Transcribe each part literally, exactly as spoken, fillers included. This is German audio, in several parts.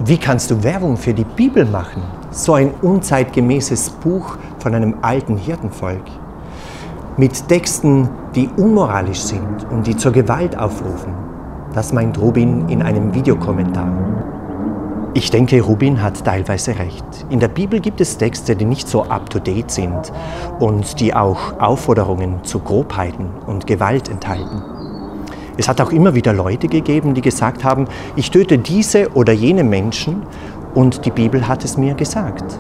Wie kannst du Werbung für die Bibel machen? So ein unzeitgemäßes Buch von einem alten Hirtenvolk. Mit Texten, die unmoralisch sind und die zur Gewalt aufrufen. Das meint Rubin in einem Videokommentar. Ich denke, Rubin hat teilweise recht. In der Bibel gibt es Texte, die nicht so up-to-date sind und die auch Aufforderungen zu Grobheiten und Gewalt enthalten. Es hat auch immer wieder Leute gegeben, die gesagt haben, ich töte diese oder jene Menschen und die Bibel hat es mir gesagt.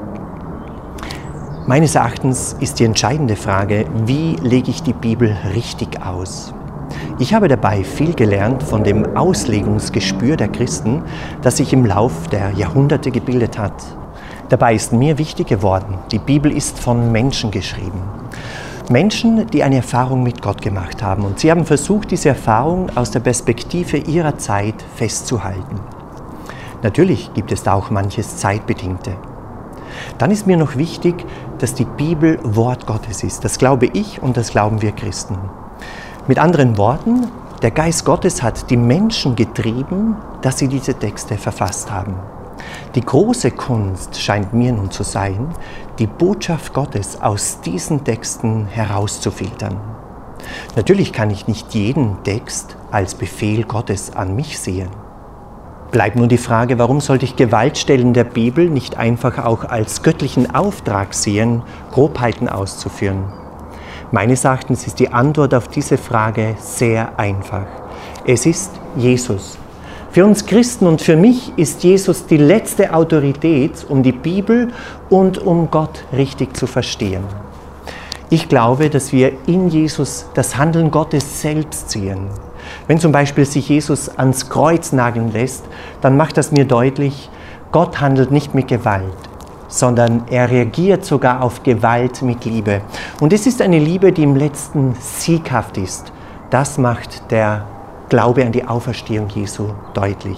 Meines Erachtens ist die entscheidende Frage, wie lege ich die Bibel richtig aus? Ich habe dabei viel gelernt von dem Auslegungsgespür der Christen, das sich im Lauf der Jahrhunderte gebildet hat. Dabei ist mir wichtig geworden, die Bibel ist von Menschen geschrieben. Menschen, die eine Erfahrung mit Gott gemacht haben. Und sie haben versucht, diese Erfahrung aus der Perspektive ihrer Zeit festzuhalten. Natürlich gibt es da auch manches Zeitbedingte. Dann ist mir noch wichtig, dass die Bibel Wort Gottes ist. Das glaube ich und das glauben wir Christen. Mit anderen Worten, der Geist Gottes hat die Menschen getrieben, dass sie diese Texte verfasst haben. Die große Kunst scheint mir nun zu sein, die Botschaft Gottes aus diesen Texten herauszufiltern. Natürlich kann ich nicht jeden Text als Befehl Gottes an mich sehen. Bleibt nur die Frage, warum sollte ich Gewaltstellen der Bibel nicht einfach auch als göttlichen Auftrag sehen, Grobheiten auszuführen? Meines Erachtens ist die Antwort auf diese Frage sehr einfach. Es ist Jesus. Für uns Christen und für mich ist Jesus die letzte Autorität, um die Bibel und um Gott richtig zu verstehen. Ich glaube, dass wir in Jesus das Handeln Gottes selbst sehen. Wenn zum Beispiel sich Jesus ans Kreuz nageln lässt, dann macht das mir deutlich, Gott handelt nicht mit Gewalt, sondern er reagiert sogar auf Gewalt mit Liebe. Und es ist eine Liebe, die im Letzten sieghaft ist. Das macht der Glaube an die Auferstehung Jesu deutlich.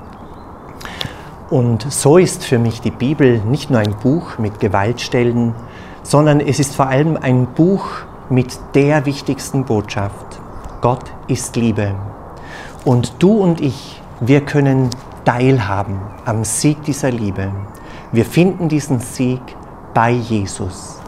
Und so ist für mich die Bibel nicht nur ein Buch mit Gewaltstellen, sondern es ist vor allem ein Buch mit der wichtigsten Botschaft. Gott ist Liebe. Und du und ich, wir können teilhaben am Sieg dieser Liebe. Wir finden diesen Sieg bei Jesus.